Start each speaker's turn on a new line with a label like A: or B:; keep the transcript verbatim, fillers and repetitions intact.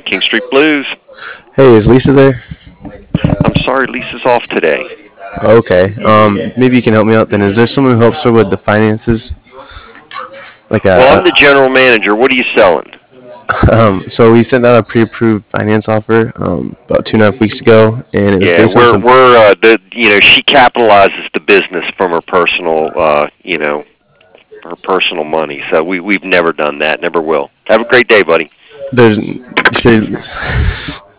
A: morning, King Street Blues.
B: Hey, is Lisa there?
A: I'm sorry, Lisa's off today.
B: Okay. Um, maybe you can help me out then. Is there someone who helps her with the finances? Like
A: Well,
B: a,
A: I'm the general manager. What are you selling?
B: a um, so we sent out a pre-approved finance offer um, about two and a half weeks ago, and it was
A: Yeah,
B: based on
A: we're
B: some.
A: we're uh, the you know she capitalizes the business from her personal uh you know her personal money. So we we've never done that, never will. Have a great day, buddy.
B: There's, you said,